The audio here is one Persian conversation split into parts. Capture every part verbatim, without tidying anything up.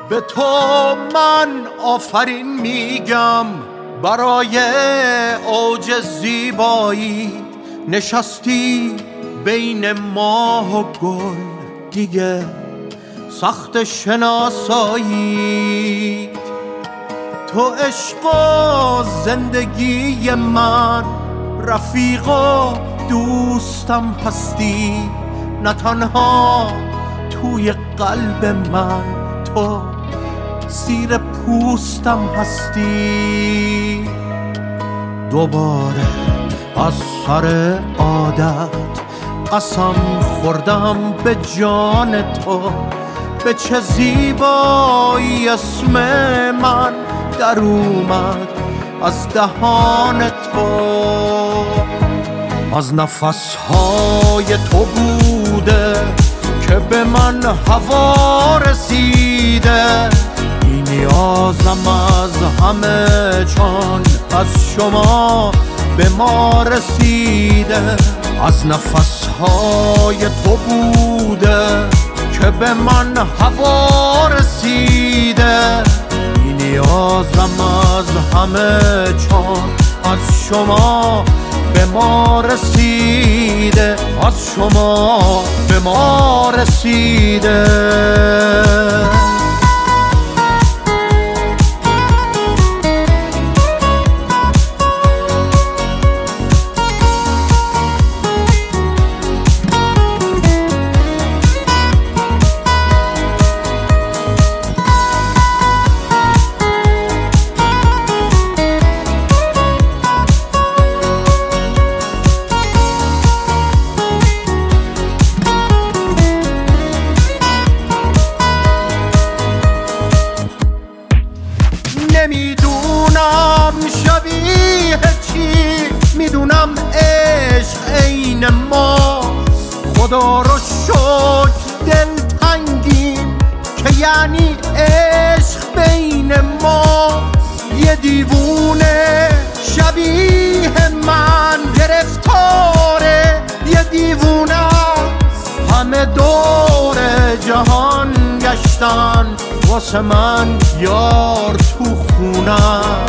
به تو من آفرین میگم برای اوج زیبایی. نشستی بین ماه و گل دیگه سخت شناسایی. تو عشق و زندگی من، رفیق و دوستم هستی. نه تنها توی قلب من، تو زیر پوستم هستی. دوباره از سر عادت قسم خوردم به جان تو. به چه زیبایی اسم من در اومد از دهان تو. از نفسهای تو بوده که به من هوا رسیده. بی نیازم از همه چون از شما به ما رسیده. از نفسهای تو بوده که به من هوا رسیده. بی نیازم از همه چون از شما به ما رسیده. از شما به ما رسیده. نمیدونم شبیه چی، میدونم عشق عین ما. خدا رو شکر دل تنگیم که یعنی عشق بین ما. یه دیوونه شبیه من گرفتاره، یه دیوونه همه دور جهان گشتن واسه من یار تو خونم.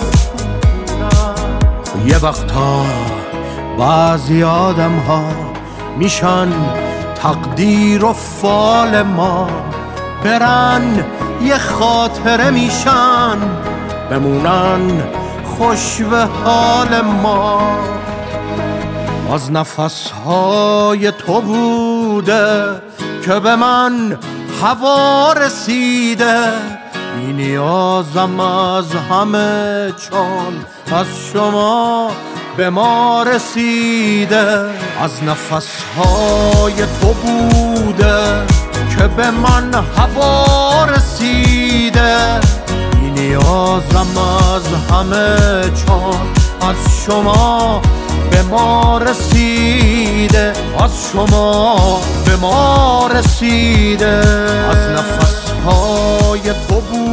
یه وقتا بعضی آدم ها میشن تقدیر و فال ما. برن یه خاطره میشن بمونن خوش به حال ما. از نفسهای تو بوده که به من هوا رسیده. بی نیازم از همه چون از شما به ما رسیده. از نفسهای تو بوده که به من هوا رسیده. بی نیازم از همه چون از شما به ما رسیده. از شما به ما رسیده. از نفسهای تو بود